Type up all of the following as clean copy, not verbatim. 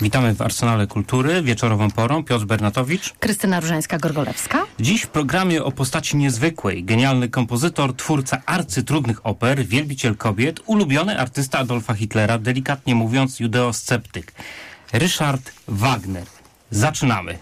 Witamy w Arsenale Kultury, wieczorową porą. Piotr Bernatowicz. Krystyna Różańska-Gorgolewska. Dziś w programie o postaci niezwykłej. Genialny kompozytor, twórca arcytrudnych oper, wielbiciel kobiet, ulubiony artysta Adolfa Hitlera, delikatnie mówiąc judeosceptyk. Richard Wagner. Zaczynamy.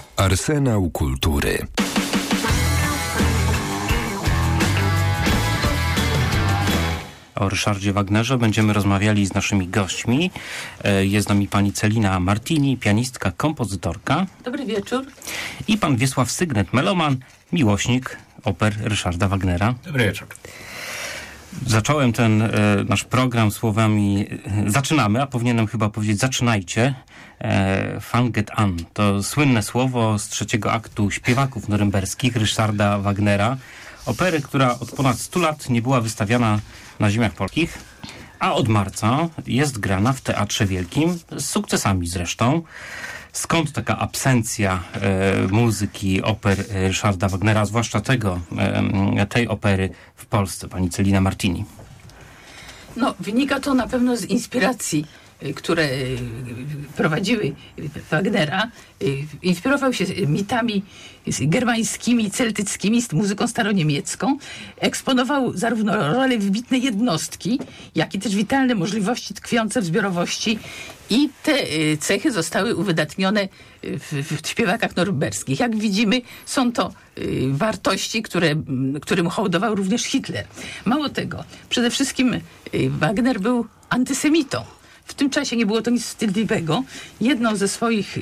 Arsenał Kultury. O Ryszardzie Wagnerze będziemy rozmawiali z naszymi gośćmi. Jest z nami pani Celina Martini, pianistka, kompozytorka. Dobry wieczór. I pan Wiesław Sygnet, meloman, miłośnik oper Ryszarda Wagnera. Dobry wieczór. Zacząłem ten nasz program słowami zaczynamy, a powinienem chyba powiedzieć zaczynajcie. Fanget an. To słynne słowo z trzeciego aktu Śpiewaków Norymberskich Ryszarda Wagnera. Opery, która od ponad 100 lat nie była wystawiana na ziemiach polskich, a od marca jest grana w Teatrze Wielkim, z sukcesami zresztą. Skąd taka absencja muzyki, oper Ryszarda Wagnera, zwłaszcza tej opery w Polsce, pani Celina Martini? No, wynika to na pewno z inspiracji, które prowadziły Wagnera. Inspirował się mitami germańskimi, celtyckimi, z muzyką staroniemiecką. Eksponował zarówno rolę wybitnej jednostki, jak i też witalne możliwości tkwiące w zbiorowości. I te cechy zostały uwydatnione w śpiewakach norymberskich. Jak widzimy, są to wartości, którym hołdował również Hitler. Mało tego, przede wszystkim Wagner był antysemitą. W tym czasie nie było to nic wstydliwego. Jedną ze swoich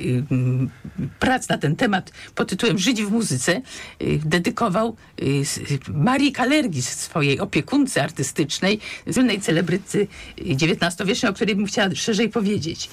prac na ten temat pod tytułem Żydzi w muzyce dedykował Marii Kalergis, swojej opiekunce artystycznej, słynnej celebrycy XIX-wiecznej, o której bym chciała szerzej powiedzieć.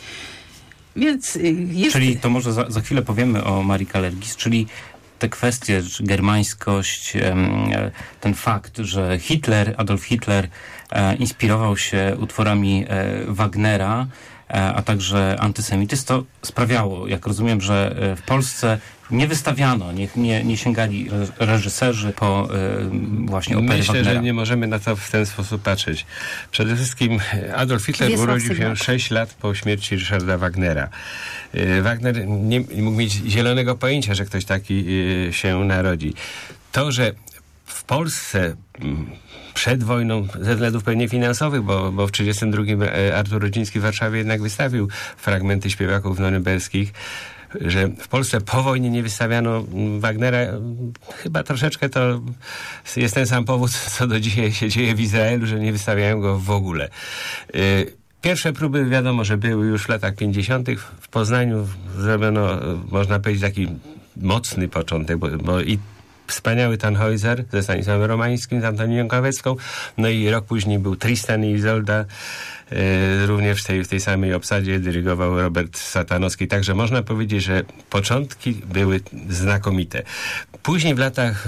Więc Czyli to może za chwilę powiemy o Marii Kalergis, czyli te kwestie, germańskość, ten fakt, że Adolf Hitler inspirował się utworami Wagnera, a także antysemityzm, to sprawiało, jak rozumiem, że w Polsce nie wystawiano, nie sięgali reżyserzy po właśnie opery Myślę, Wagnera. że nie możemy na to w ten sposób patrzeć. Przede wszystkim Adolf Hitler urodził się 6 lat po śmierci Ryszarda Wagnera. Wagner nie mógł mieć zielonego pojęcia, że ktoś taki się narodzi. To, że w Polsce przed wojną, ze względów pewnie finansowych, bo w 1932 Artur Rodziński w Warszawie jednak wystawił fragmenty śpiewaków norymberskich, że w Polsce po wojnie nie wystawiano Wagnera, chyba troszeczkę to jest ten sam powód, co do dzisiaj się dzieje w Izraelu, że nie wystawiają go w ogóle. Pierwsze próby wiadomo, że były już w latach 50. W Poznaniu zrobiono, można powiedzieć, taki mocny początek, bo i wspaniały Tannhäuser ze Stanisławem Romańskim, z Antonią Kawecką, no i rok później był Tristan i Izolda, również w tej samej obsadzie dyrygował Robert Satanowski, także można powiedzieć, że początki były znakomite. Później w latach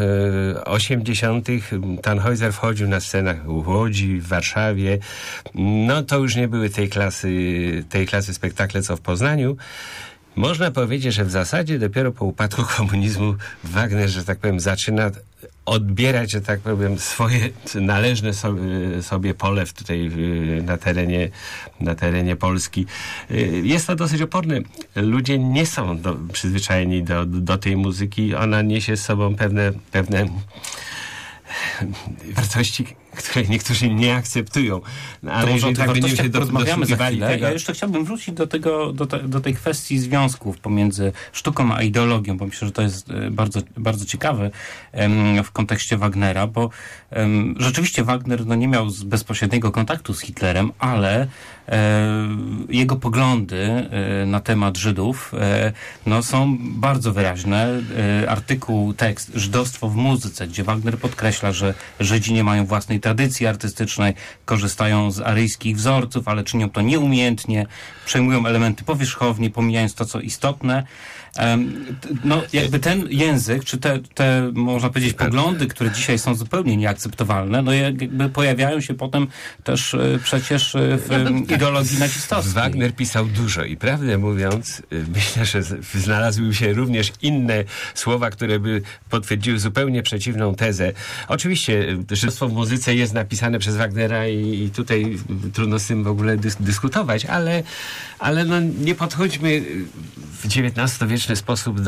80. Tannhäuser wchodził na scenach w Łodzi, w Warszawie, no to już nie były tej klasy spektakle, co w Poznaniu. Można powiedzieć, że w zasadzie dopiero po upadku komunizmu Wagner, że tak powiem, zaczyna odbierać, że tak powiem, swoje należne sobie pole tutaj na terenie Polski. Jest to dosyć oporne. Ludzie nie są przyzwyczajeni do tej muzyki. Ona niesie z sobą pewne wartości, które niektórzy nie akceptują. No, ale jeżeli tak będziemy się rozmawiamy za chwilę. tego... Ja jeszcze chciałbym wrócić do tej kwestii związków pomiędzy sztuką a ideologią, bo myślę, że to jest bardzo, bardzo ciekawe w kontekście Wagnera, bo rzeczywiście Wagner nie miał bezpośredniego kontaktu z Hitlerem, ale jego poglądy na temat Żydów są bardzo wyraźne. Tekst Żydostwo w muzyce, gdzie Wagner podkreśla, że Żydzi nie mają własnej tradycji artystycznej, korzystają z aryjskich wzorców, ale czynią to nieumiejętnie, przejmują elementy powierzchownie, pomijając to, co istotne. Jakby ten język, czy te można powiedzieć, poglądy, które dzisiaj są zupełnie nieakceptowalne, jakby pojawiają się potem też przecież w ideologii nazistowskiej. Wagner pisał dużo i prawdę mówiąc, myślę, że znalazły się również inne słowa, które by potwierdziły zupełnie przeciwną tezę. Oczywiście żydostwo w muzyce jest napisane przez Wagnera i tutaj trudno z tym w ogóle dyskutować, ale nie podchodźmy w XIX-wiecznej skuteczny sposób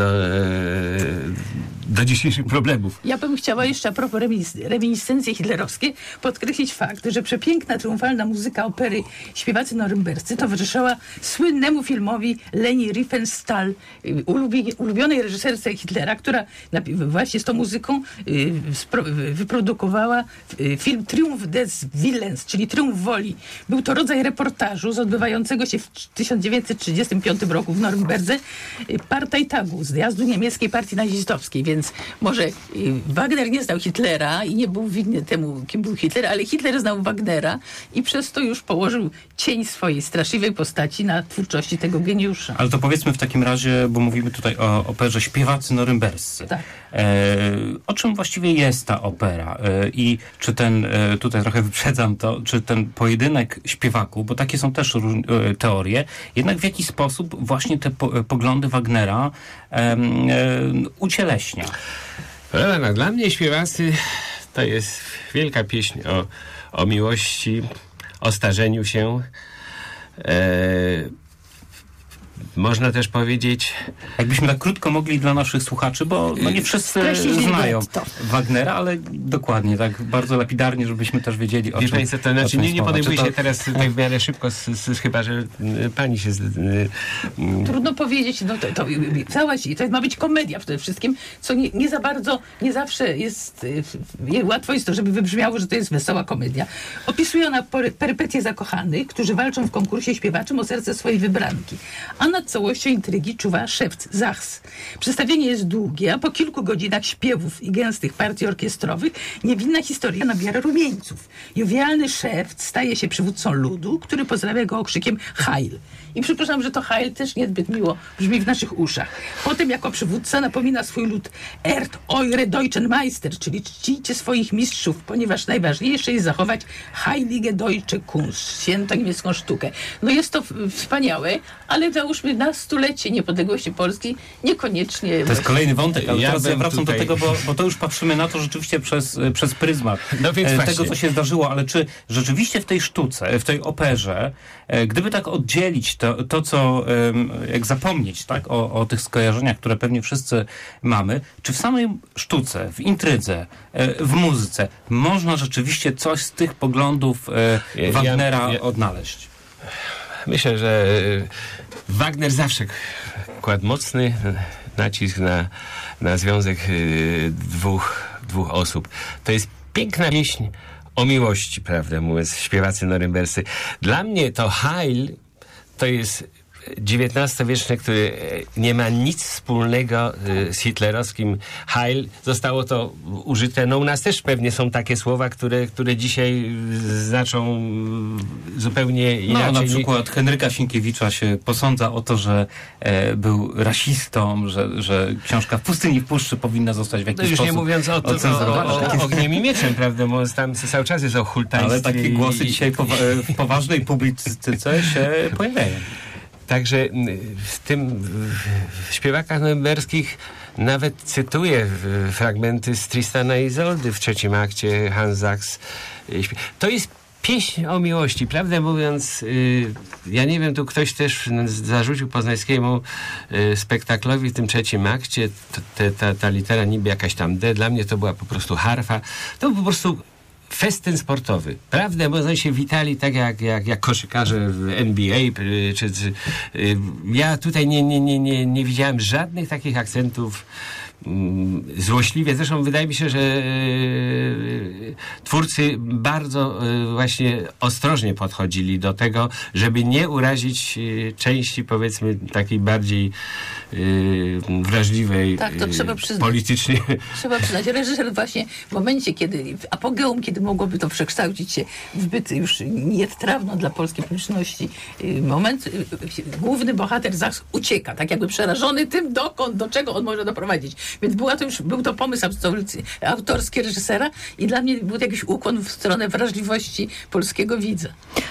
do dzisiejszych problemów. Ja bym chciała jeszcze a propos reminiscencji hitlerowskiej podkreślić fakt, że przepiękna, triumfalna muzyka opery Śpiewacy norymberscy towarzyszyła słynnemu filmowi Leni Riefenstahl, ulubionej reżyserce Hitlera, która właśnie z tą muzyką wyprodukowała film Triumph des Willens, czyli Triumf Woli. Był to rodzaj reportażu z odbywającego się w 1935 roku w Norymberdze Parteitagu, zjazdu niemieckiej partii nazistowskiej, więc może Wagner nie znał Hitlera i nie był winny temu, kim był Hitler, ale Hitler znał Wagnera i przez to już położył cień swojej straszliwej postaci na twórczości tego geniusza. Ale to powiedzmy w takim razie, bo mówimy tutaj o operze Śpiewacy norymberscy. Tak. O czym właściwie jest ta opera? I czy ten, tutaj trochę wyprzedzam to, czy ten pojedynek śpiewaków, bo takie są też teorie, jednak w jaki sposób właśnie te poglądy Wagnera ucieleśnia? No, dla mnie Śpiewacy to jest wielka pieśń o miłości, o starzeniu się. Można też powiedzieć... Jakbyśmy tak krótko mogli dla naszych słuchaczy, bo no nie wszyscy znają Wagnera, ale dokładnie, tak bardzo lapidarnie, żebyśmy też wiedzieli o czym. Państwo, to znaczy nie podejmuję się teraz tak w miarę szybko, chyba że pani się... Trudno powiedzieć, no to ma być komedia przede wszystkim, co nie za bardzo, nie zawsze jest łatwo jest to, żeby wybrzmiało, że to jest wesoła komedia. Opisuje ona perypetie zakochanych, którzy walczą w konkursie śpiewaczym o serce swojej wybranki. A nad całością intrygi czuwa szewc Zachs. Przedstawienie jest długie, a po kilku godzinach śpiewów i gęstych partii orkiestrowych niewinna historia nabiera rumieńców. Jowialny szewc staje się przywódcą ludu, który pozdrawia go okrzykiem Heil. I przypuszczam, że to Heil też niezbyt miło brzmi w naszych uszach. Potem jako przywódca napomina swój lud Ert eure deutschen Meister, czyli czcijcie swoich mistrzów, ponieważ najważniejsze jest zachować Heilige Deutsche Kunst, świętą niemiecką sztukę. No jest to wspaniałe, ale załóżmy na stulecie niepodległości Polski niekoniecznie... To jest kolejny wątek, ale teraz ja wracam tutaj... do tego, bo to już patrzymy na to rzeczywiście przez pryzmat tego, co się zdarzyło, ale czy rzeczywiście w tej sztuce, w tej operze, gdyby tak oddzielić to co, jak zapomnieć, tak, o tych skojarzeniach, które pewnie wszyscy mamy, czy w samej sztuce, w intrydze, w muzyce można rzeczywiście coś z tych poglądów Wagnera odnaleźć? Myślę, że Wagner zawsze kładł mocny nacisk na związek dwóch osób. To jest piękna pieśń o miłości, prawdę mówiąc, Śpiewacy norymberscy. Dla mnie to Heil to jest XIX-wieczny, który nie ma nic wspólnego z hitlerowskim Heil. Zostało to użyte, no u nas też pewnie są takie słowa, które dzisiaj znaczą zupełnie inaczej. No na przykład Henryka Sienkiewicza się posądza o to, że był rasistą, że książka W pustyni w puszczy powinna zostać w jakiś sposób już nie mówiąc o Ogniem i Mieczem, prawda, bo tam cały czas jest o hultaństwie. Ale takie głosy dzisiaj w poważnej publicystyce się pojawiają. Także w Śpiewakach norymberskich nawet cytuję fragmenty z Tristana i Izoldy w trzecim akcie. Hans Sachs. To jest pieśń o miłości. Prawdę mówiąc, ja nie wiem, tu ktoś też zarzucił poznańskiemu spektaklowi w tym trzecim akcie ta litera niby jakaś tam D. Dla mnie to była po prostu harfa. To był po prostu festyn sportowy. Prawda? Bo oni się witali tak jak koszykarze w NBA. Ja tutaj nie widziałem żadnych takich akcentów złośliwie. Zresztą wydaje mi się, że twórcy bardzo właśnie ostrożnie podchodzili do tego, żeby nie urazić części, powiedzmy, takiej bardziej wrażliwej, tak, to trzeba przyznać. Politycznie. Trzeba przyznać. Reżyser właśnie w momencie, kiedy w apogeum, kiedy mogłoby to przekształcić się w zbyt już nietrawno dla polskiej publiczności moment, główny bohater Zachs ucieka, tak jakby przerażony tym, do czego on może doprowadzić. Więc był to pomysł autorski reżysera i dla mnie był to jakiś ukłon w stronę wrażliwości polskiego widza.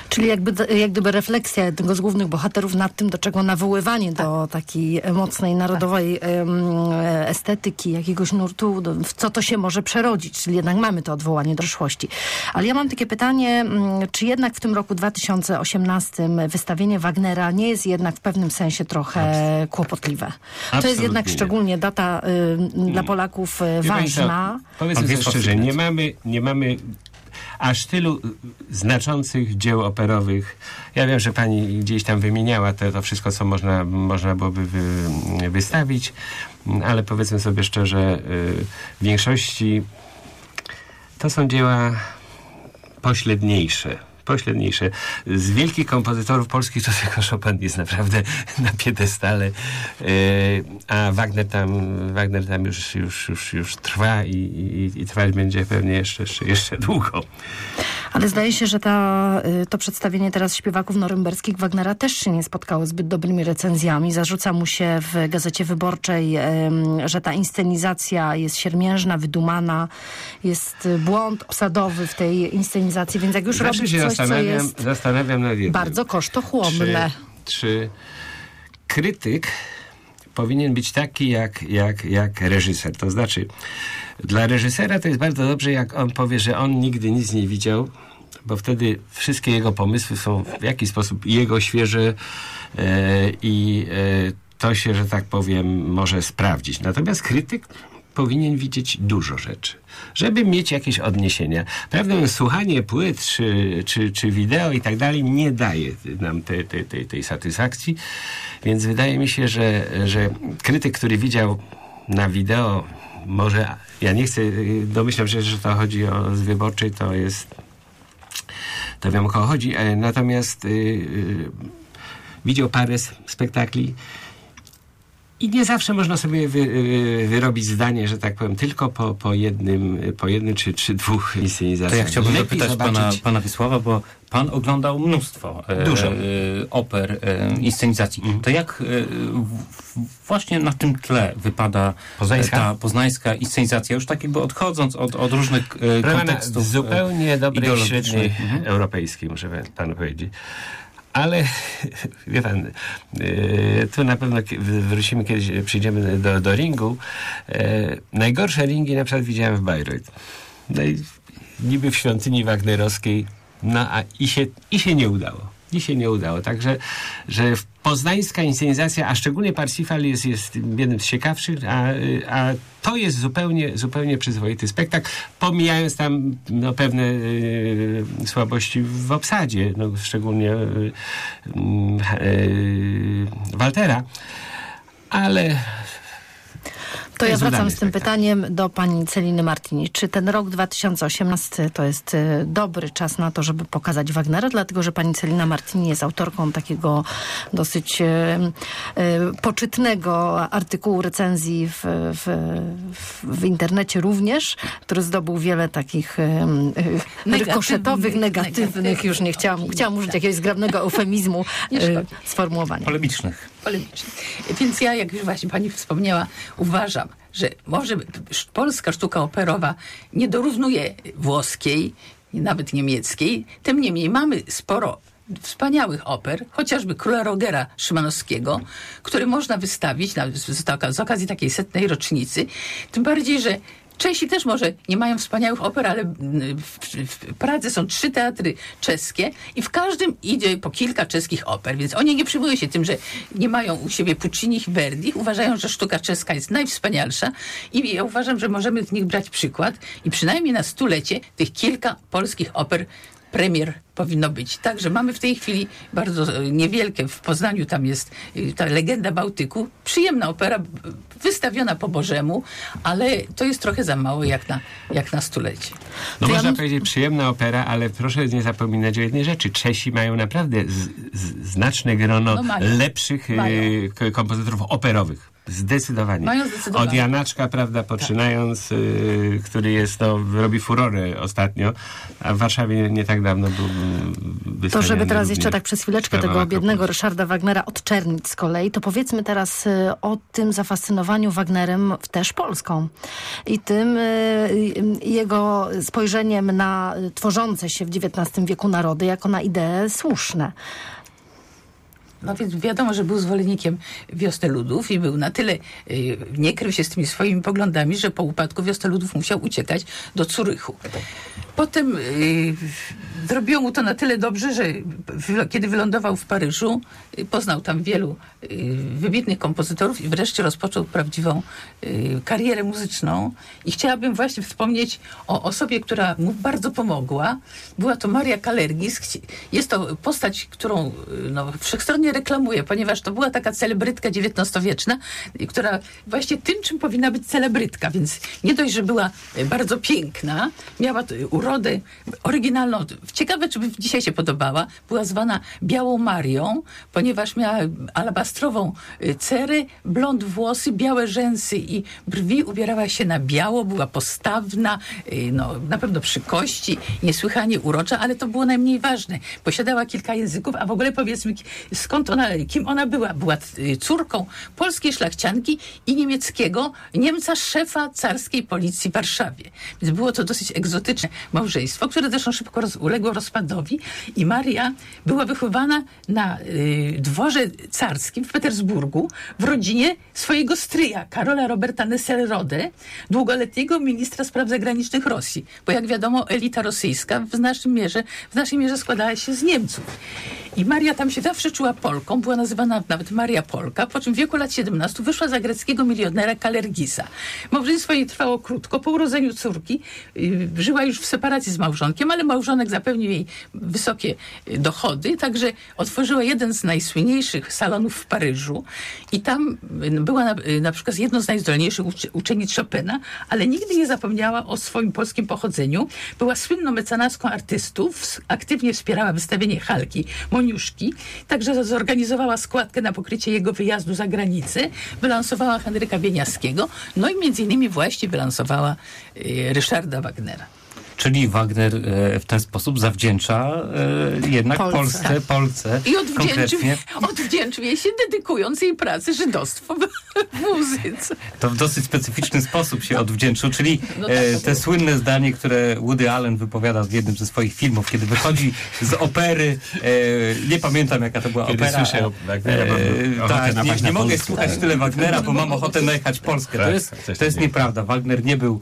Czyli jak gdyby refleksja jednego z głównych bohaterów nad tym, do czego nawoływanie do takiej mocnej, narodowej estetyki, jakiegoś nurtu, w co to się może przerodzić. Czyli jednak mamy to odwołanie do przeszłości. Ale ja mam takie pytanie, czy jednak w tym roku 2018 wystawienie Wagnera nie jest jednak w pewnym sensie trochę kłopotliwe? Absolutnie. To jest jednak szczególnie data dla Polaków ważna. Powiedzmy sobie szczerze, nie mamy aż tylu znaczących dzieł operowych. Ja wiem, że pani gdzieś tam wymieniała to wszystko, co można byłoby wystawić, ale powiedzmy sobie szczerze, w większości to są dzieła pośredniejsze. Z wielkich kompozytorów polskich to tylko Chopin jest naprawdę na piedestale, a Wagner tam już trwa i trwać będzie pewnie jeszcze długo. Ale zdaje się, że to przedstawienie teraz śpiewaków norymberskich Wagnera też się nie spotkało zbyt dobrymi recenzjami. Zarzuca mu się w Gazecie Wyborczej, że ta inscenizacja jest siermiężna, wydumana, jest błąd obsadowy w tej inscenizacji, więc jak już robisz coś, co jest zastanawiam nad jednym. bardzo kosztochłonne. Czy krytyk powinien być taki jak reżyser? To znaczy, dla reżysera to jest bardzo dobrze, jak on powie, że on nigdy nic nie widział, bo wtedy wszystkie jego pomysły są w jakiś sposób jego świeże i to się, że tak powiem, może sprawdzić. Natomiast krytyk powinien widzieć dużo rzeczy, żeby mieć jakieś odniesienia. Prawda, słuchanie płyt czy wideo i tak dalej nie daje nam tej satysfakcji, więc wydaje mi się, że krytyk, który widział na wideo, może, ja nie chcę, domyślam się, że to chodzi o z Wyborczej, to wiem, o kogo chodzi, natomiast widział parę spektakli i nie zawsze można sobie wyrobić zdanie, że tak powiem, tylko po jednym czy dwóch inscenizacjach. To ja chciałbym zapytać pana Wiesława, bo pan oglądał mnóstwo oper, inscenizacji. To jak właśnie na tym tle wypada ta poznańska inscenizacja, już tak jakby odchodząc od różnych kontekstów zupełnie dobrej średniej europejskiej, muszę panu powiedzieć. Ale wie pan, tu na pewno wrócimy kiedyś, przyjdziemy do ringu. Najgorsze ringi na przykład widziałem w Bayreuth. No i niby w świątyni wagnerowskiej, no a i się nie udało. Także, że poznańska inscenizacja, a szczególnie Parsifal jest jednym z ciekawszych, a to jest zupełnie przyzwoity spektakl, pomijając tam pewne słabości w obsadzie, szczególnie Waltera, ale to ja wracam z tym pytaniem do pani Celiny Martini. Czy ten rok 2018 to jest dobry czas na to, żeby pokazać Wagnera? Dlatego, że pani Celina Martini jest autorką takiego dosyć poczytnego artykułu, recenzji w internecie również, który zdobył wiele takich rykoszetowych, negatywnych, już nie chciałam użyć jakiegoś zgrabnego eufemizmu sformułowania. Polemicznych. Więc ja, jak już właśnie pani wspomniała, uważam, że może polska sztuka operowa nie dorównuje włoskiej, nawet niemieckiej. Tym niemniej mamy sporo wspaniałych oper, chociażby Króla Rogera Szymanowskiego, który można wystawić z okazji takiej 100. rocznicy. Tym bardziej, że Czesi też może nie mają wspaniałych oper, ale w Pradze są 3 teatry czeskie i w każdym idzie po kilka czeskich oper, więc oni nie przyjmują się tym, że nie mają u siebie Puccini i Verdi. Uważają, że sztuka czeska jest najwspanialsza i ja uważam, że możemy z nich brać przykład i przynajmniej na 100-lecie tych kilka polskich oper premier powinno być. Także mamy w tej chwili bardzo niewielkie, w Poznaniu tam jest ta Legenda Bałtyku, przyjemna opera, wystawiona po Bożemu, ale to jest trochę za mało jak na 100-lecie. No można powiedzieć przyjemna opera, ale proszę nie zapominać o jednej rzeczy. Czesi mają naprawdę znaczne grono lepszych kompozytorów operowych. Zdecydowanie. Mają zdecydowanie. Od Janaczka, prawda, poczynając, który jest, robi furorę ostatnio, a w Warszawie nie tak dawno był To żeby teraz również jeszcze tak przez chwileczkę sprawa tego biednego Akropol. Ryszarda Wagnera odczernić z kolei, to powiedzmy teraz o tym zafascynowaniu Wagnerem też Polską i tym jego spojrzeniem na tworzące się w XIX wieku narody jako na idee słuszne. No więc wiadomo, że był zwolennikiem Wiosny Ludów i był na tyle, nie krył się z tymi swoimi poglądami, że po upadku Wiosny Ludów musiał uciekać do Curychu. Potem zrobiło mu to na tyle dobrze, że kiedy wylądował w Paryżu, poznał tam wielu wybitnych kompozytorów i wreszcie rozpoczął prawdziwą karierę muzyczną. I chciałabym właśnie wspomnieć o osobie, która mu bardzo pomogła. Była to Maria Kalergis. Jest to postać, którą wszechstronnie reklamuje, ponieważ to była taka celebrytka XIX-wieczna, która właśnie tym, czym powinna być celebrytka. Więc nie dość, że była bardzo piękna, miała urodę oryginalną. Ciekawe, czy by dzisiaj się podobała. Była zwana Białą Marią, ponieważ miała alabastrową cerę, blond włosy, białe rzęsy i brwi. Ubierała się na biało, była postawna, na pewno przy kości, niesłychanie urocza, ale to było najmniej ważne. Posiadała kilka języków, a w ogóle powiedzmy, kim ona była? Była córką polskiej szlachcianki i niemieckiego Niemca, szefa carskiej policji w Warszawie. Więc było to dosyć egzotyczne małżeństwo, które zresztą szybko uległo rozpadowi i Maria była wychowana na dworze carskim w Petersburgu w rodzinie swojego stryja, Karola Roberta Nesselrode, długoletniego ministra spraw zagranicznych Rosji. Bo jak wiadomo, elita rosyjska w naszej mierze składała się z Niemców. I Maria tam się zawsze czuła Polką, była nazywana nawet Maria Polka, po czym w wieku lat 17 wyszła za greckiego milionera Kalergisa. Małżeństwo jej trwało krótko. Po urodzeniu córki żyła już w separacji z małżonkiem, ale małżonek zapewnił jej wysokie dochody, także otworzyła jeden z najsłynniejszych salonów w Paryżu i tam była na przykład jedną z najzdolniejszych uczennic Chopina, ale nigdy nie zapomniała o swoim polskim pochodzeniu. Była słynną mecenaską artystów, aktywnie wspierała wystawienie Halki Moniuszki, także zorganizowała składkę na pokrycie jego wyjazdu za granicę, wylansowała Henryka Bieniawskiego, no i między innymi właśnie wylansowała Ryszarda Wagnera. Czyli Wagner w ten sposób zawdzięcza jednak Polsce. I odwdzięczył jej się, dedykując jej pracę żydostwo w muzyce. To w dosyć specyficzny sposób się odwdzięczył, czyli te słynne zdanie, które Woody Allen wypowiada w jednym ze swoich filmów, kiedy wychodzi z opery, nie pamiętam jaka to była kiedy opera. Słyszę Wagnera, nie mogę słuchać tyle Wagnera, bo mam ochotę najechać Polskę. To jest nieprawda. Wagner nie był,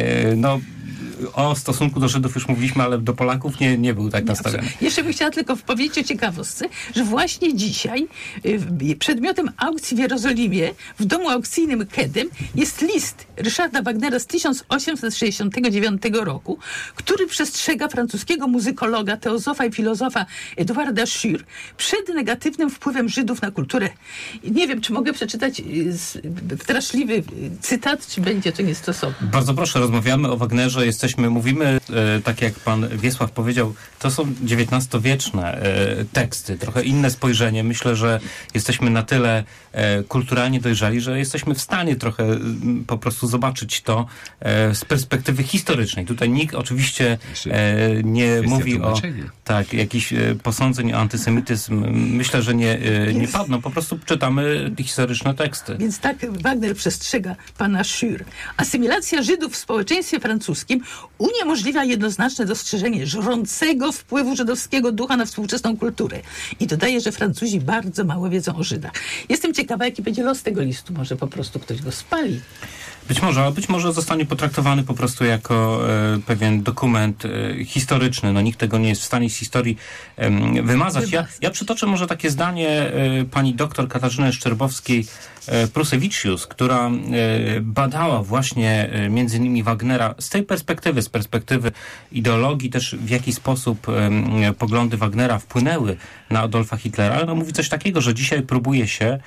o stosunku do Żydów już mówiliśmy, ale do Polaków nie był tak nastawiony. Jeszcze bym chciała tylko powiedzieć o ciekawostce, że właśnie dzisiaj przedmiotem aukcji w Jerozolimie w domu aukcyjnym Kedem jest list Ryszarda Wagnera z 1869 roku, który przestrzega francuskiego muzykologa, teozofa i filozofa Edouarda Schur przed negatywnym wpływem Żydów na kulturę. Nie wiem, czy mogę przeczytać straszliwy cytat, czy będzie to niestosowne. Bardzo proszę, rozmawiamy o Wagnerze, mówimy, tak jak pan Wiesław powiedział, to są XIX-wieczne teksty, trochę inne spojrzenie. Myślę, że jesteśmy na tyle kulturalnie dojrzali, że jesteśmy w stanie trochę po prostu zobaczyć to z perspektywy historycznej. Tutaj nikt oczywiście nie mówi o jakichś posądzeń o antysemityzm. Myślę, że nie padną. Po prostu czytamy historyczne teksty. Więc tak Wagner przestrzega pana Schur. Asymilacja Żydów w społeczeństwie francuskim uniemożliwia jednoznaczne dostrzeżenie żrącego wpływu żydowskiego ducha na współczesną kulturę. I dodaje, że Francuzi bardzo mało wiedzą o Żydach. Jestem ciekawa, jaki będzie los tego listu. Może po prostu ktoś go spali. Być może zostanie potraktowany po prostu jako pewien dokument historyczny. Nikt tego nie jest w stanie z historii wymazać. Ja przytoczę może takie zdanie pani doktor Katarzyny Szczerbowskiej-Prusewiczius, która badała właśnie między innymi Wagnera z tej perspektywy, z perspektywy ideologii, też w jaki sposób poglądy Wagnera wpłynęły na Adolfa Hitlera. Mówi coś takiego, że dzisiaj próbuje się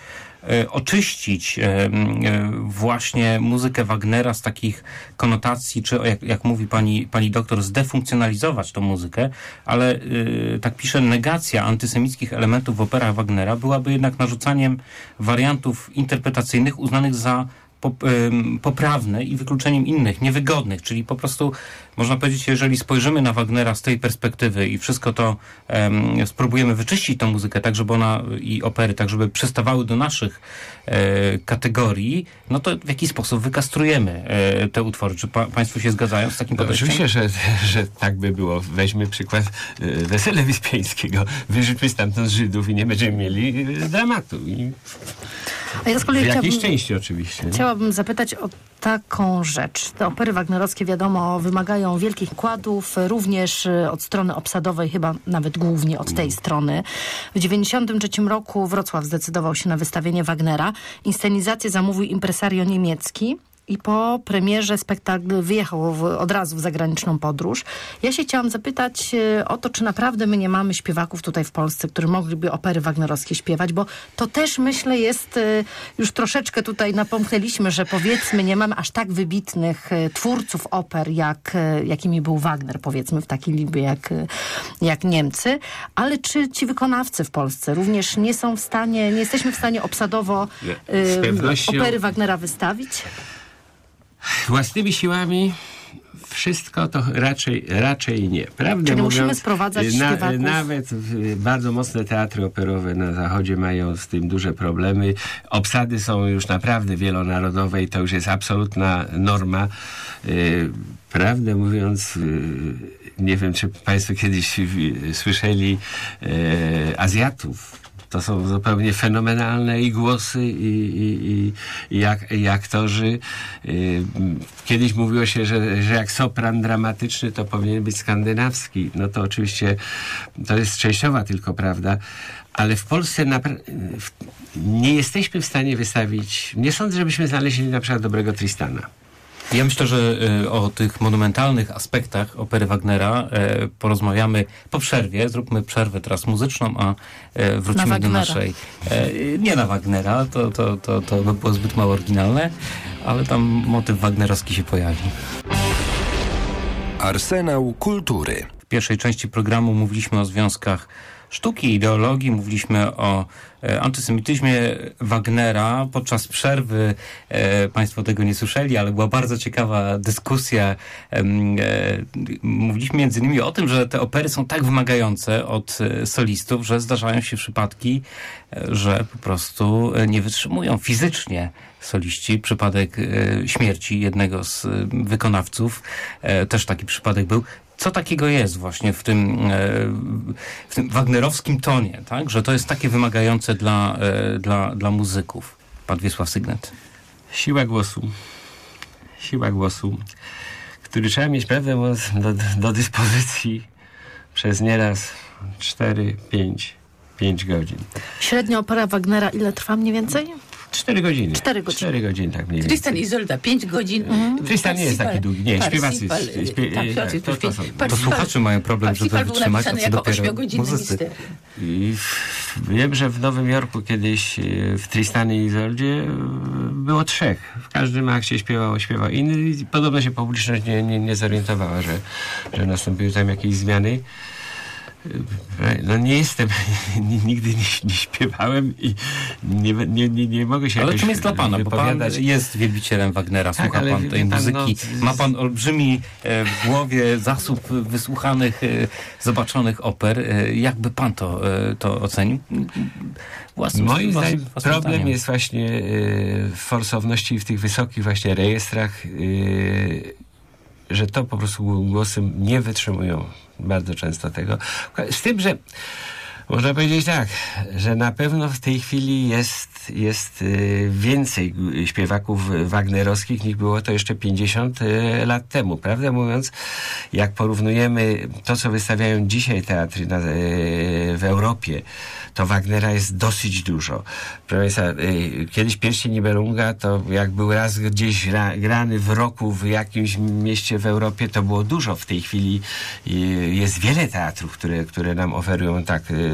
oczyścić właśnie muzykę Wagnera z takich konotacji, czy jak mówi pani doktor, zdefunkcjonalizować tą muzykę, ale tak pisze, negacja antysemickich elementów w operach Wagnera byłaby jednak narzucaniem wariantów interpretacyjnych uznanych za poprawne i wykluczeniem innych, niewygodnych, czyli po prostu można powiedzieć, jeżeli spojrzymy na Wagnera z tej perspektywy i wszystko to spróbujemy wyczyścić tą muzykę, tak żeby ona i opery, tak żeby przystawały do naszych kategorii, no to w jaki sposób wykastrujemy te utwory? Czy państwo się zgadzają z takim podejściem? Oczywiście, że tak by było. Weźmy przykład Wesele Wyspiańskiego. Wyrzućmy stamtąd Żydów i nie będziemy mieli dramatu. A ja z kolei w jakiejś części oczywiście. Chciałabym zapytać o taką rzecz. Te opery wagnerowskie, wiadomo, wymagają wielkich wkładów, również od strony obsadowej, chyba nawet głównie od tej strony. W 1993 roku Wrocław zdecydował się na wystawienie Wagnera. Inscenizację zamówił impresario niemiecki. I po premierze spektakl wyjechał od razu w zagraniczną podróż. Ja się chciałam zapytać o to, czy naprawdę my nie mamy śpiewaków tutaj w Polsce, którzy mogliby opery wagnerowskie śpiewać, bo to też, myślę, jest, już troszeczkę tutaj napomknęliśmy, że powiedzmy nie mamy aż tak wybitnych twórców oper, jakimi był Wagner, powiedzmy, w takiej liczbie jak Niemcy, ale czy ci wykonawcy w Polsce również nie jesteśmy w stanie obsadowo opery Wagnera wystawić? Własnymi siłami wszystko to raczej nie. Prawdę Czyli mówiąc, musimy sprowadzać śpiewaków? Nawet bardzo mocne teatry operowe na Zachodzie mają z tym duże problemy. Obsady są już naprawdę wielonarodowe i to już jest absolutna norma. Prawdę mówiąc, nie wiem, czy państwo kiedyś słyszeli Azjatów. To są zupełnie fenomenalne i głosy, i aktorzy. Kiedyś mówiło się, że jak sopran dramatyczny, to powinien być skandynawski. No to oczywiście to jest częściowa tylko prawda. Ale w Polsce nie jesteśmy w stanie wystawić... Nie sądzę, żebyśmy znaleźli na przykład dobrego Tristana. Ja myślę, że o tych monumentalnych aspektach opery Wagnera porozmawiamy po przerwie. Zróbmy przerwę teraz muzyczną, a wrócimy do naszej... nie na Wagnera, to by było zbyt mało oryginalne, ale tam motyw wagnerowski się pojawi. Arsenał kultury. W pierwszej części programu mówiliśmy o związkach sztuki, ideologii, mówiliśmy o antysemityzmie Wagnera. Podczas przerwy państwo tego nie słyszeli, ale była bardzo ciekawa dyskusja. Mówiliśmy między innymi o tym, że te opery są tak wymagające od solistów, że zdarzają się przypadki, że po prostu nie wytrzymują fizycznie soliści. Przypadek śmierci jednego z wykonawców, też taki przypadek był. Co takiego jest właśnie w tym wagnerowskim tonie, tak? Że to jest takie wymagające dla muzyków? Pan Wiesław Sygnet. Siła głosu, który trzeba mieć, prawdę do dyspozycji przez nieraz 4-5 godzin. Średnia opera Wagnera ile trwa mniej więcej? 4 godziny. 4 godziny. 4 godziny, tak mniej więcej. Tristan i Izolda, 5 godzin. Tristan nie jest taki długi. Nie, śpiewacy. To słuchacze mają problem, żeby wytrzymać, a co dopiero muzycy. I wiem, że w Nowym Jorku kiedyś w Tristanie i Izoldzie było 3. W każdym akcie śpiewał inny i podobno się publiczność nie zorientowała, że nastąpiły tam jakieś zmiany. No nie jestem, nigdy nie śpiewałem i nie mogę się ale jakoś czym jest dla pana? Bo pan jest wielbicielem Wagnera, słucha pan tej muzyki. Ma pan olbrzymi w głowie zasób wysłuchanych, zobaczonych oper. Jakby pan to ocenił? Moim zdaniem problem jest właśnie w forsowności, w tych wysokich właśnie rejestrach, że to po prostu głosy nie wytrzymują bardzo często tego. Z tym, że można powiedzieć tak, że na pewno w tej chwili jest więcej śpiewaków wagnerowskich niż było to jeszcze 50 lat temu. Prawdę mówiąc, jak porównujemy to, co wystawiają dzisiaj teatry w Europie, to Wagnera jest dosyć dużo. Proszę Państwa, kiedyś Pierścień Nibelunga, to jak był raz gdzieś grany w roku w jakimś mieście w Europie, to było dużo. W tej chwili jest wiele teatrów, które nam oferują tak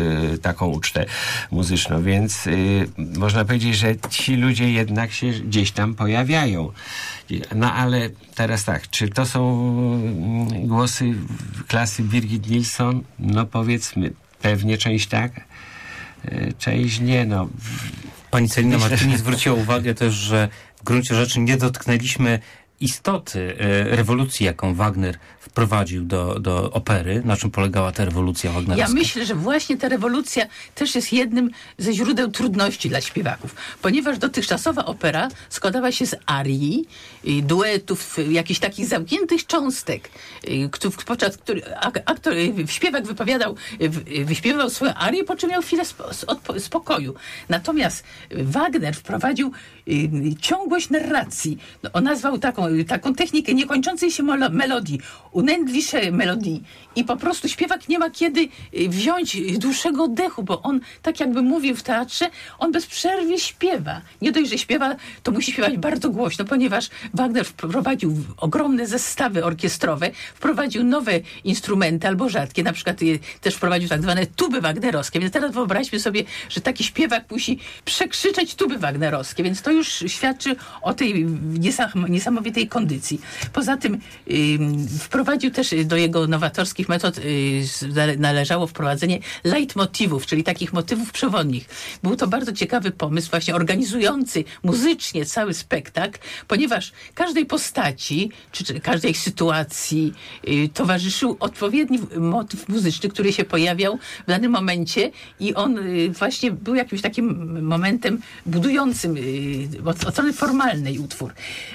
taką ucztę muzyczną, więc można powiedzieć, że ci ludzie jednak się gdzieś tam pojawiają. No ale teraz tak, czy to są głosy klasy Birgit Nilsson? No powiedzmy, pewnie część tak, część nie, no. Pani Celina Martini zwróciła uwagę też, że w gruncie rzeczy nie dotknęliśmy istoty rewolucji, jaką Wagner wprowadził do opery. Na czym polegała ta rewolucja wagnerowska? Ja myślę, że właśnie ta rewolucja też jest jednym ze źródeł trudności dla śpiewaków, ponieważ dotychczasowa opera składała się z arii, duetów, jakichś takich zamkniętych cząstek, podczas których śpiewak wyśpiewał swoją arię, po czym miał chwilę spokoju. Natomiast Wagner wprowadził ciągłość narracji. No, on nazwał taką technikę niekończącej się melodii, unendliche melodii. I po prostu śpiewak nie ma kiedy wziąć dłuższego oddechu, bo on, tak jakby mówił w teatrze, on bez przerwy śpiewa. Nie dość, że śpiewa, to musi śpiewać bardzo głośno, ponieważ Wagner wprowadził ogromne zestawy orkiestrowe, wprowadził nowe instrumenty albo rzadkie, na przykład też wprowadził tak zwane tuby wagnerowskie. Więc teraz wyobraźmy sobie, że taki śpiewak musi przekrzyczeć tuby wagnerowskie, więc to już świadczy o tej niesamowitej kondycji. Poza tym wprowadził też do jego nowatorskich metod należało wprowadzenie leitmotivów, czyli takich motywów przewodnich. Był to bardzo ciekawy pomysł, właśnie organizujący muzycznie cały spektakl, ponieważ każdej postaci, czy każdej sytuacji towarzyszył odpowiedni motyw muzyczny, który się pojawiał w danym momencie i on właśnie był jakimś takim momentem budującym od strony formalnej utwór.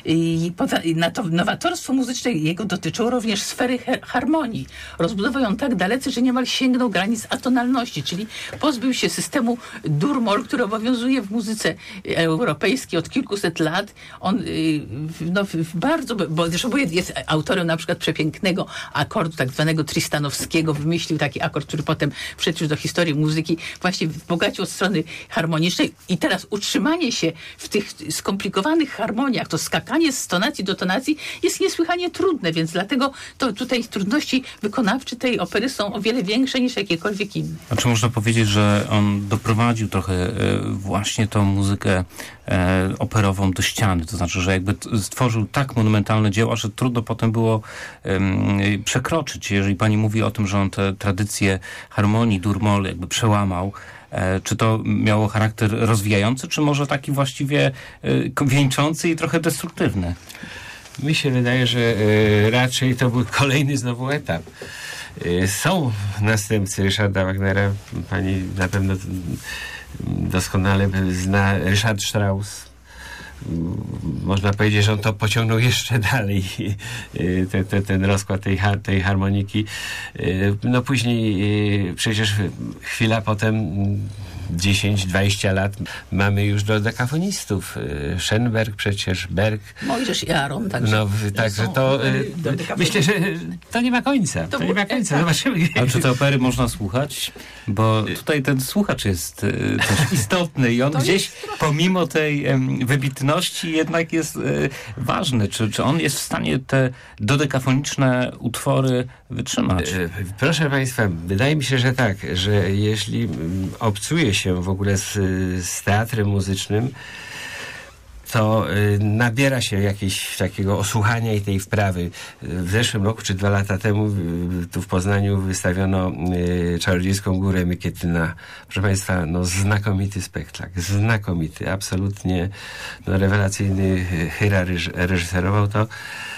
Nowatorstwo muzyczne jego dotyczyło również sfery harmonii. Rozbudował ją tak dalece, że niemal sięgnął granic atonalności, czyli pozbył się systemu dur-moll, który obowiązuje w muzyce europejskiej od kilkuset lat. On zresztą jest autorem na przykład przepięknego akordu tak zwanego tristanowskiego, wymyślił taki akord, który potem wszedł już do historii muzyki, właśnie wzbogacił od strony harmonicznej i teraz utrzymanie się w tych skomplikowanych harmoniach, to skakanie z tonacji do tonacji jest niesłychanie trudne, więc dlatego to tutaj trudności wykonawcze tej opery są o wiele większe niż jakiekolwiek inne. A czy można powiedzieć, że on doprowadził trochę właśnie tą muzykę operową do ściany? To znaczy, że jakby stworzył tak monumentalne dzieła, że trudno potem było przekroczyć. Jeżeli pani mówi o tym, że on te tradycje harmonii dur-moll jakby przełamał, czy to miało charakter rozwijający, czy może taki właściwie wieńczący i trochę destruktywny? Mi się wydaje, że raczej to był kolejny znowu etap. Są następcy Ryszarda Wagnera. Pani na pewno doskonale zna Richard Strauss. Można powiedzieć, że on to pociągnął jeszcze dalej, ten rozkład tej harmoniki. No później przecież chwila potem 10-20 lat mamy już do dekafonistów. Schoenberg przecież, Berg. Mojżesz i Aaron. Także to myślę, że to nie ma końca. To nie ma końca. Zobaczymy. Ale czy te opery można słuchać? Bo tutaj ten słuchacz jest też istotny i on to gdzieś pomimo tej wybitności jednak jest ważny. Czy on jest w stanie te dodekafoniczne utwory wytrzymać? Proszę Państwa, wydaje mi się, że tak, że jeśli obcuje się w ogóle z teatrem muzycznym, to nabiera się jakiegoś takiego osłuchania i tej wprawy. W zeszłym roku, czy 2 lata temu, tu w Poznaniu wystawiono Czarodziejską Górę Mykietyna. Proszę Państwa, no znakomity spektakl. Znakomity. Absolutnie rewelacyjny. Hyra reżyserował to.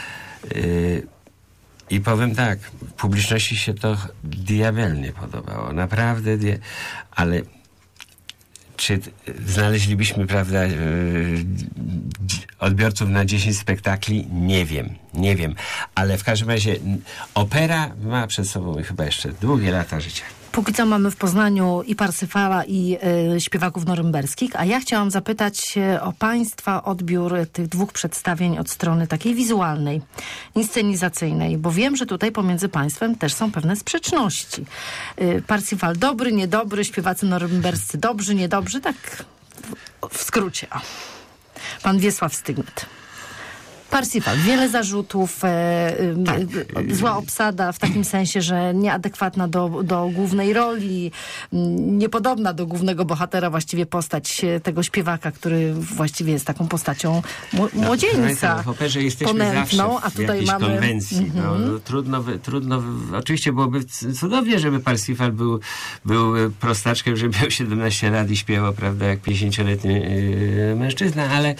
I powiem tak, publiczności się to diabelnie podobało. Naprawdę, ale czy znaleźlibyśmy, prawda, odbiorców na 10 spektakli? Nie wiem. Ale w każdym razie opera ma przed sobą chyba jeszcze długie lata życia. Póki co mamy w Poznaniu i Parsifala, i śpiewaków norymberskich, a ja chciałam zapytać o Państwa odbiór tych 2 przedstawień od strony takiej wizualnej, inscenizacyjnej, bo wiem, że tutaj pomiędzy Państwem też są pewne sprzeczności. Parsifal dobry, niedobry, śpiewacy norymberscy dobrzy, niedobrzy, tak w skrócie. Pan Wiesław Stygnet. Parsifal, wiele zarzutów, zła obsada w takim sensie, że nieadekwatna do głównej roli, niepodobna do głównego bohatera, właściwie postać tego śpiewaka, który właściwie jest taką postacią młodzieńca. W operze jesteśmy ponętną, zawsze a tutaj w mamy konwencji. Trudno, oczywiście byłoby cudownie, żeby Parsifal był prostaczkiem, żeby miał 17 lat i śpiewał, prawda, jak 50-letni mężczyzna, ale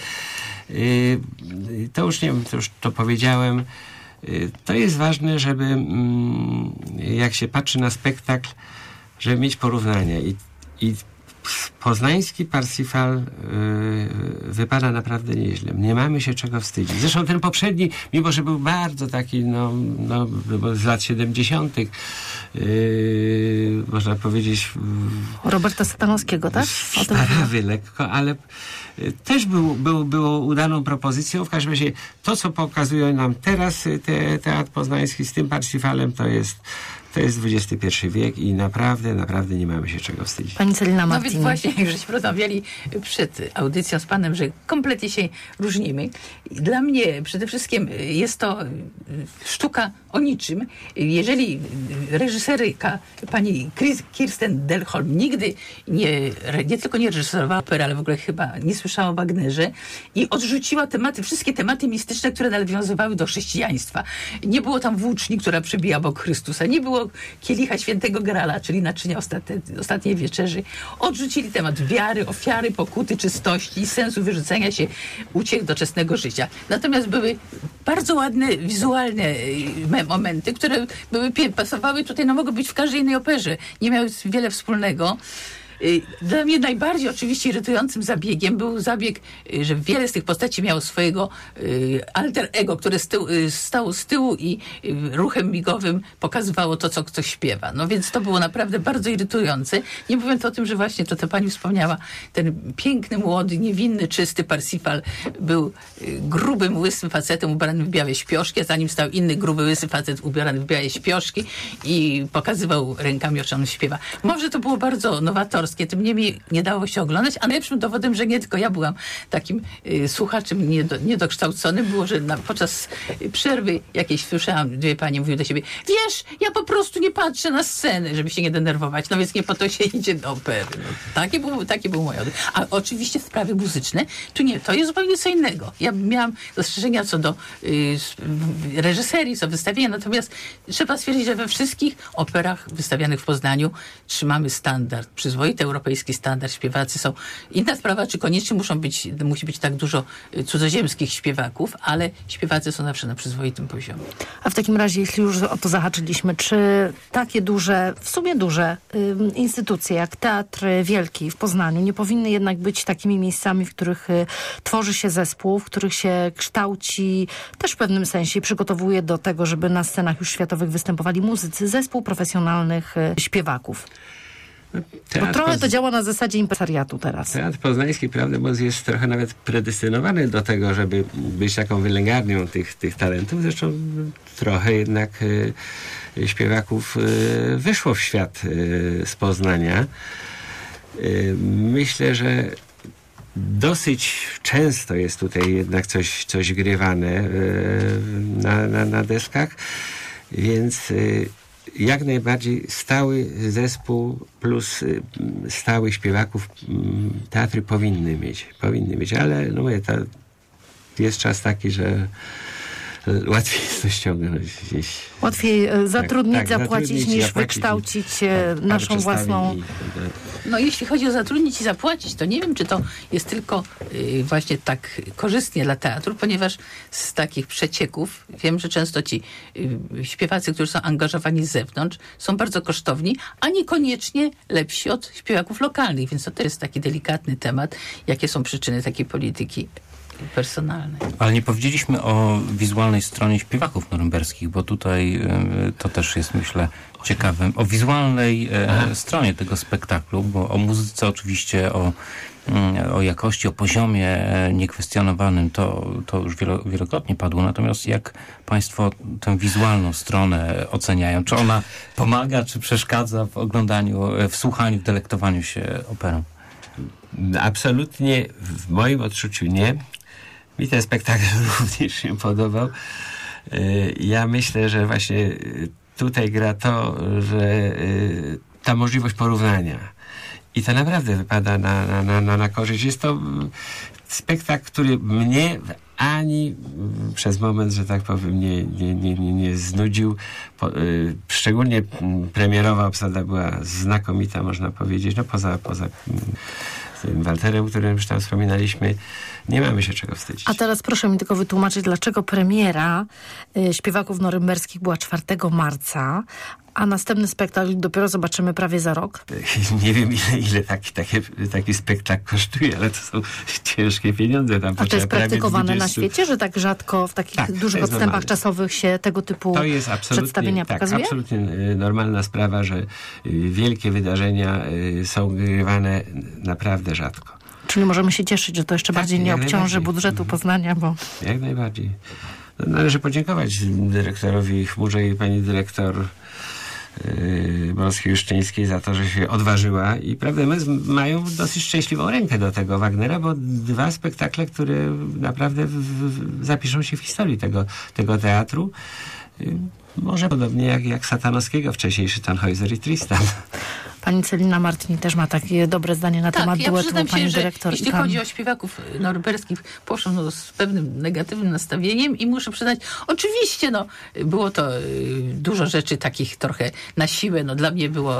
to już nie wiem, to powiedziałem. To jest ważne, żeby jak się patrzy na spektakl, żeby mieć porównania i poznański Parsifal wypada naprawdę nieźle. Nie mamy się czego wstydzić. Zresztą ten poprzedni, mimo że był bardzo taki, z lat 70., można powiedzieć... Roberta Satanowskiego, tak? Starawy lekko, ale też było udaną propozycją. W każdym razie to, co pokazuje nam teraz Teatr Poznański z tym Parsifalem, to jest XXI wiek i naprawdę nie mamy się czego wstydzić. Pani Celina Martin. No więc właśnie, jak żeśmy rozmawiali przed audycją z panem, że kompletnie się różnimy. Dla mnie przede wszystkim jest to sztuka o niczym. Jeżeli reżyserka pani Kirsten Delholm nigdy nie tylko nie reżyserowała opery, ale w ogóle chyba nie słyszała o Wagnerze i odrzuciła wszystkie tematy mistyczne, które nawiązywały do chrześcijaństwa. Nie było tam włóczni, która przebija obok Chrystusa. Nie było kielicha świętego Grala, czyli naczynia ostatniej wieczerzy. Odrzucili temat wiary, ofiary, pokuty, czystości i sensu wyrzucenia się uciech doczesnego życia. Natomiast były bardzo ładne, wizualne momenty, które pasowały tutaj, mogły być w każdej innej operze. Nie miały wiele wspólnego. Dla mnie najbardziej oczywiście irytującym zabiegiem był zabieg, że wiele z tych postaci miało swojego alter ego, które stało z tyłu i ruchem migowym pokazywało to, co ktoś śpiewa. No więc to było naprawdę bardzo irytujące. Nie mówiąc o tym, że właśnie to pani wspomniała, ten piękny, młody, niewinny, czysty Parsifal był grubym, łysym facetem ubranym w białe śpioszki, a za nim stał inny gruby, łysy facet ubrany w białe śpioszki i pokazywał rękami, o czym on śpiewa. Może to było bardzo nowatorskie, tym niemniej nie dało się oglądać, a najlepszym dowodem, że nie tylko ja byłam takim słuchaczem niedokształconym, było, że podczas przerwy jakiejś słyszałam, dwie panie mówiły do siebie: wiesz, ja po prostu nie patrzę na scenę, żeby się nie denerwować, no więc nie po to się idzie do opery. No, taki był mój odruch. A oczywiście sprawy muzyczne, tu nie, to jest zupełnie co innego. Ja miałam zastrzeżenia co do reżyserii, co wystawienia, natomiast trzeba stwierdzić, że we wszystkich operach wystawianych w Poznaniu trzymamy standard, przyzwoity europejski standard. Śpiewacy są... Inna sprawa, czy koniecznie musi być tak dużo cudzoziemskich śpiewaków, ale śpiewacy są zawsze na przyzwoitym poziomie. A w takim razie, jeśli już o to zahaczyliśmy, czy takie duże, w sumie duże instytucje jak Teatr Wielki w Poznaniu nie powinny jednak być takimi miejscami, w których tworzy się zespół, w których się kształci, też w pewnym sensie przygotowuje do tego, żeby na scenach już światowych występowali muzycy, zespół profesjonalnych śpiewaków? Bo trochę to działa na zasadzie impresariatu teraz. Teatr Poznański, prawdę mówiąc, jest trochę nawet predestynowany do tego, żeby być taką wylęgarnią tych talentów. Zresztą trochę jednak śpiewaków wyszło w świat z Poznania. Myślę, że dosyć często jest tutaj jednak coś grywane na deskach, więc jak najbardziej stały zespół plus stałych śpiewaków teatry powinny mieć, ale no mówię, jest czas taki, że łatwiej jest to ściągnąć gdzieś. Łatwiej zatrudnić, zapłacić, niż wykształcić naszą własną... No jeśli chodzi o zatrudnić i zapłacić, to nie wiem, czy to jest tylko właśnie tak korzystnie dla teatru, ponieważ z takich przecieków wiem, że często ci śpiewacy, którzy są angażowani z zewnątrz, są bardzo kosztowni, a niekoniecznie lepsi od śpiewaków lokalnych, więc to jest taki delikatny temat, jakie są przyczyny takiej polityki personalnej. Ale nie powiedzieliśmy o wizualnej stronie śpiewaków norymberskich, bo tutaj to też jest, myślę, ciekawym. O wizualnej stronie tego spektaklu, bo o muzyce oczywiście, o jakości, o poziomie niekwestionowanym to już wielokrotnie padło. Natomiast jak państwo tę wizualną stronę oceniają? Czy ona pomaga, czy przeszkadza w oglądaniu, w słuchaniu, w delektowaniu się operą? Absolutnie w moim odczuciu nie. Mi ten spektakl również się podobał. Ja myślę, że właśnie tutaj gra to, że ta możliwość porównania. I to naprawdę wypada na korzyść. Jest to spektakl, który mnie ani przez moment, że tak powiem, nie znudził. Szczególnie premierowa obsada była znakomita, można powiedzieć. No poza tym Walterem, o którym już tam wspominaliśmy, nie mamy się czego wstydzić. A teraz proszę mi tylko wytłumaczyć, dlaczego premiera Śpiewaków Norymberskich była 4 marca, a następny spektakl dopiero zobaczymy prawie za rok? Nie wiem, ile taki spektakl kosztuje, ale to są ciężkie pieniądze. Tam a to jest praktykowane 20... na świecie, że tak rzadko w takich dużych odstępach czasowych się tego typu przedstawienia pokazuje? To jest absolutnie normalna sprawa, że wielkie wydarzenia są grywane naprawdę rzadko. Czyli możemy się cieszyć, że to jeszcze bardziej nie obciąży budżetu Poznania, bo... Jak najbardziej. Należy podziękować dyrektorowi Chmurze i pani dyrektor Borowskiej-Juszczyńskiej za to, że się odważyła i prawdę mówiąc mają dosyć szczęśliwą rękę do tego Wagnera, bo 2 spektakle, które naprawdę zapiszą się w historii tego teatru. Może podobnie jak Satanowskiego wcześniejszy Tannhäuser i Tristan. Pani Celina Martini też ma takie dobre zdanie na temat duetu pani dyrektor. Jeśli chodzi o Śpiewaków Norymberskich, poszłam z pewnym negatywnym nastawieniem i muszę przyznać, oczywiście było to dużo rzeczy takich trochę na siłę. Dla mnie było...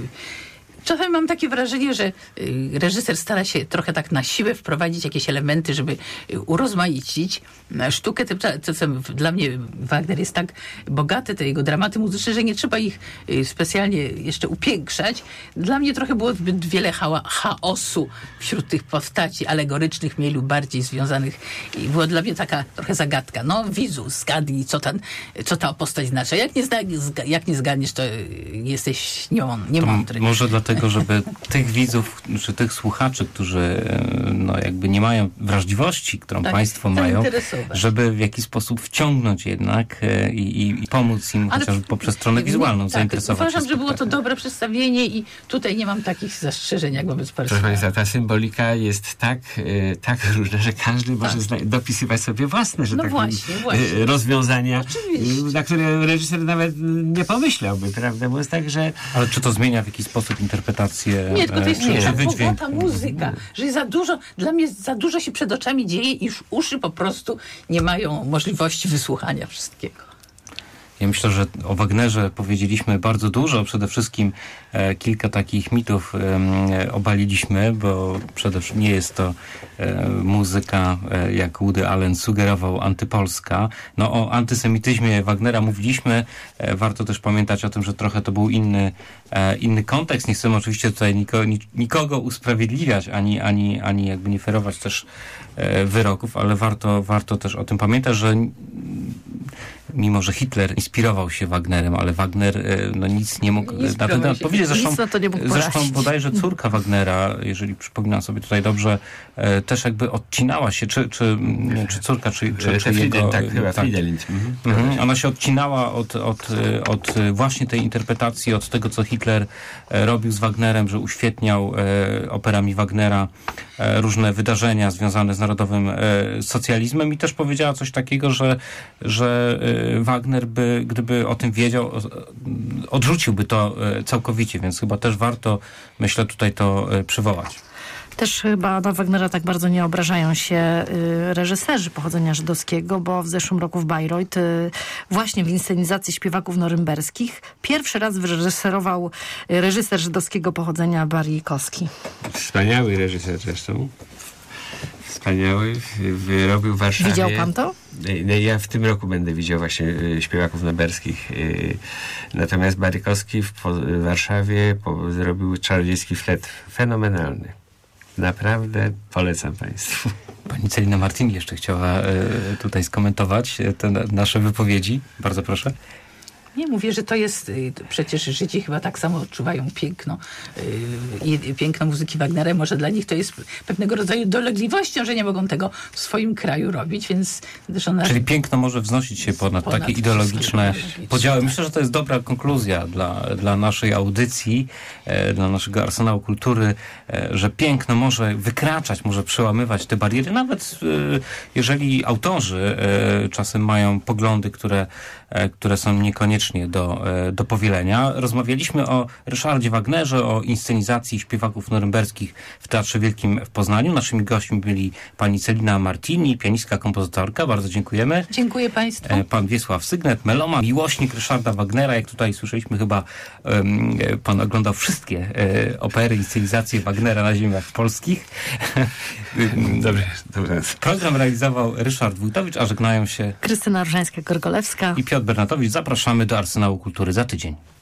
Czasem mam takie wrażenie, że reżyser stara się trochę tak na siłę wprowadzić jakieś elementy, żeby urozmaicić sztukę. Tymczasem dla mnie Wagner jest tak bogaty, te jego dramaty muzyczne, że nie trzeba ich specjalnie jeszcze upiększać. Dla mnie trochę było zbyt wiele chaosu wśród tych postaci alegorycznych, mniej lub bardziej związanych. I była dla mnie taka trochę zagadka. Widzu, zgadnij, co ta postać znaczy. Jak nie zgadniesz, to jesteś niemądry. Może dlatego, żeby tych widzów, czy tych słuchaczy, którzy jakby nie mają wrażliwości, którą państwo mają, żeby w jakiś sposób wciągnąć jednak i pomóc im chociażby poprzez stronę wizualną zainteresować uważam, że było to dobre przedstawienie i tutaj nie mam takich zastrzeżeń jak wobec Proszę Państwa, ta symbolika jest tak różna, że każdy może dopisywać sobie własne, że właśnie. Rozwiązania, na które reżyser nawet nie pomyślałby, prawda? Bo jest tak, że... Ale czy to zmienia w jakiś sposób interpretację? Nie, tylko to jest ta muzyka, że dla mnie za dużo się przed oczami dzieje i już uszy po prostu nie mają możliwości wysłuchania wszystkiego. Ja myślę, że o Wagnerze powiedzieliśmy bardzo dużo. Przede wszystkim kilka takich mitów obaliliśmy, bo przede wszystkim nie jest to muzyka, jak Woody Allen sugerował, antypolska. O antysemityzmie Wagnera mówiliśmy. Warto też pamiętać o tym, że trochę to był inny kontekst. Nie chcemy oczywiście tutaj nikogo usprawiedliwiać, ani jakby nie ferować też wyroków, ale warto też o tym pamiętać, że mimo że Hitler inspirował się Wagnerem, ale Wagner nic nie mógł na ten temat powiedzieć. Zresztą bodajże córka Wagnera, jeżeli przypominam sobie tutaj dobrze, też jakby odcinała się, czy córka, czy jego... Fridelind. Ona się odcinała od właśnie tej interpretacji, od tego, co Hitler robił z Wagnerem, że uświetniał operami Wagnera różne wydarzenia związane z narodowym socjalizmem i też powiedziała coś takiego, że Wagner gdyby o tym wiedział, odrzuciłby to całkowicie, więc chyba też warto, myślę, tutaj to przywołać. Też chyba na Wagnera tak bardzo nie obrażają się reżyserzy pochodzenia żydowskiego, bo w zeszłym roku w Bayreuth właśnie w inscenizacji Śpiewaków Norymberskich pierwszy raz wyreżyserował reżyser żydowskiego pochodzenia Barry Kosky. Wspaniały reżyser zresztą. Wspaniały. Wyrobił w Warszawie. Widział pan to? Ja w tym roku będę widział właśnie Śpiewaków Norymberskich. Natomiast Barry Kosky w Warszawie zrobił Czarodziejski flet. Fenomenalny. Naprawdę polecam Państwu. Pani Celina Martini jeszcze chciała tutaj skomentować te nasze wypowiedzi. Bardzo proszę. Nie mówię, że to jest, przecież Żydzi chyba tak samo odczuwają piękno i piękno muzyki Wagnera. Może dla nich to jest pewnego rodzaju dolegliwością, że nie mogą tego w swoim kraju robić, więc zresztą... Czyli piękno może wznosić się ponad takie ideologiczne podziały. Tak. Myślę, że to jest dobra konkluzja dla naszej audycji, dla naszego arsenału kultury, że piękno może wykraczać, może przełamywać te bariery, nawet jeżeli autorzy czasem mają poglądy, które są niekoniecznie do powielenia. Rozmawialiśmy o Ryszardzie Wagnerze, o inscenizacji śpiewaków norymberskich w Teatrze Wielkim w Poznaniu. Naszymi gośćmi byli pani Celina Martini, pianistka, kompozytorka. Bardzo dziękujemy. Dziękuję państwu. Pan Wiesław Sygnet, meloman, miłośnik Ryszarda Wagnera. Jak tutaj słyszeliśmy, chyba pan oglądał wszystkie opery, inscenizacje Wagnera na ziemiach polskich. Dobrze. Program realizował Ryszard Wójtowicz, a żegnają się Krystyna Różańska-Gorgolewska i Piotr Bernatowicz. Zapraszamy do Arsenału Kultury za tydzień.